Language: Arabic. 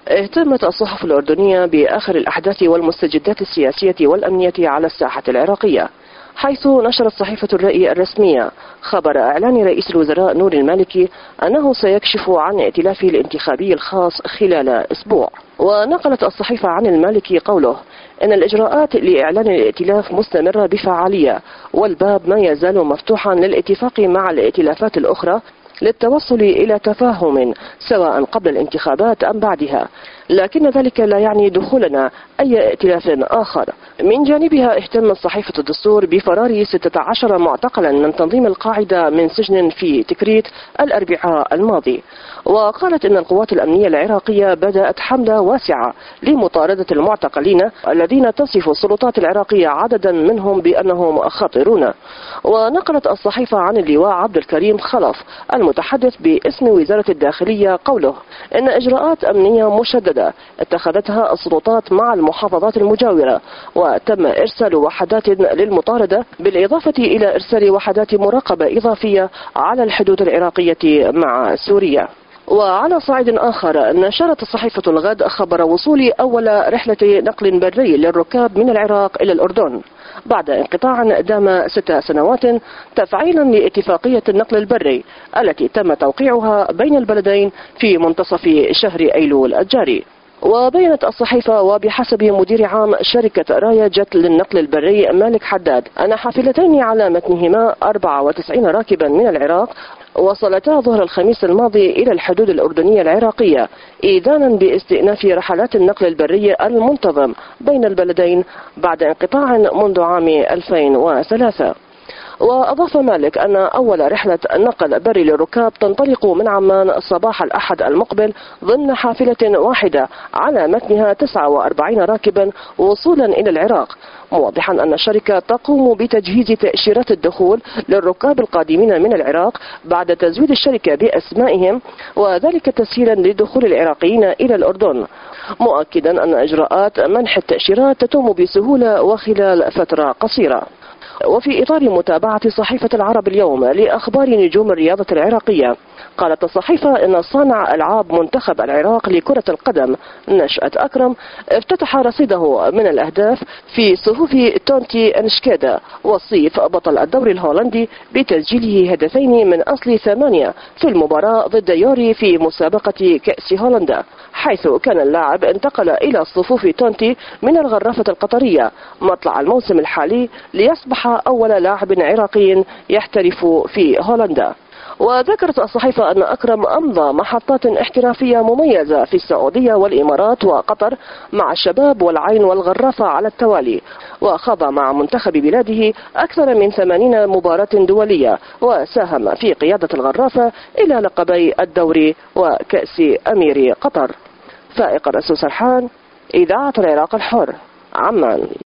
اهتمت الصحف الأردنية بآخر الأحداث والمستجدات السياسية والأمنية على الساحة العراقية، حيث نشرت صحيفة الرأي الرسمية خبر إعلان رئيس الوزراء نور المالكي أنه سيكشف عن ائتلافه الانتخابي الخاص خلال أسبوع. ونقلت الصحيفة عن المالكي قوله إن الإجراءات لإعلان الائتلاف مستمرة بفعالية، والباب ما يزال مفتوحا للاتفاق مع الائتلافات الأخرى للتوصل إلى تفاهم سواء قبل الانتخابات أم بعدها، لكن ذلك لا يعني دخولنا أي ائتلاف آخر. من جانبها اهتمت صحيفة الدستور بفرار 16 معتقلا من تنظيم القاعدة من سجن في تكريت الأربعاء الماضي، وقالت إن القوات الأمنية العراقية بدأت حملة واسعة لمطاردة المعتقلين الذين تصف السلطات العراقية عددا منهم بأنهم خطيرون. ونقلت الصحيفة عن اللواء عبد الكريم خلف المتحدث باسم وزارة الداخلية قوله إن إجراءات أمنية مشددة اتخذتها السلطات مع المحافظات المجاورة، وتم إرسال وحدات للمطاردة بالإضافة إلى إرسال وحدات مراقبة إضافية على الحدود العراقية مع سوريا. وعلى صعيد آخر نشرت صحيفة الغد خبر وصول أول رحلة نقل بري للركاب من العراق إلى الأردن بعد انقطاع دام 6 سنوات تفعيلا لاتفاقية النقل البري التي تم توقيعها بين البلدين في منتصف شهر أيلول الجاري. وبينت الصحيفة وبحسب مدير عام شركة رايا جت للنقل البري مالك حداد أن حافلتين على متنهما 94 راكبا من العراق وصلتا ظهر الخميس الماضي إلى الحدود الأردنية العراقية إيذانا باستئناف رحلات النقل البري المنتظم بين البلدين بعد انقطاع منذ عام 2003. وأضاف مالك أن أول رحلة نقل بري للركاب تنطلق من عمان صباح الأحد المقبل ضمن حافلة واحدة على متنها 49 راكبا وصولا إلى العراق، موضحا أن الشركة تقوم بتجهيز تأشيرات الدخول للركاب القادمين من العراق بعد تزويد الشركة بأسمائهم، وذلك تسهيلا لدخول العراقيين إلى الأردن، مؤكدا أن إجراءات منح التأشيرات تتم بسهولة وخلال فترة قصيرة. وفي إطار متابعة صحيفة العرب اليوم لأخبار نجوم الرياضة العراقية، قالت الصحيفة إن صانع ألعاب منتخب العراق لكرة القدم نشأة أكرم افتتح رصيده من الأهداف في صفوف تونتي انشكيدا والصيف بطل الدوري الهولندي بتسجيله هدفين من أصل 8 في المباراة ضد يوري في مسابقة كأس هولندا، حيث كان اللاعب انتقل إلى صفوف تونتي من الغرافة القطرية مطلع الموسم الحالي ليصبح أول لاعب عراقي يحترف في هولندا. وذكرت الصحيفة أن أكرم أمضى محطات احترافية مميزة في السعودية والإمارات وقطر مع الشباب والعين والغرافة على التوالي، وخاض مع منتخب بلاده أكثر من 80 مباراة دولية، وساهم في قيادة الغرافة إلى لقبي الدوري وكأس أمير قطر. فائق الرسول سرحان، إذاعة العراق الحر، عمان.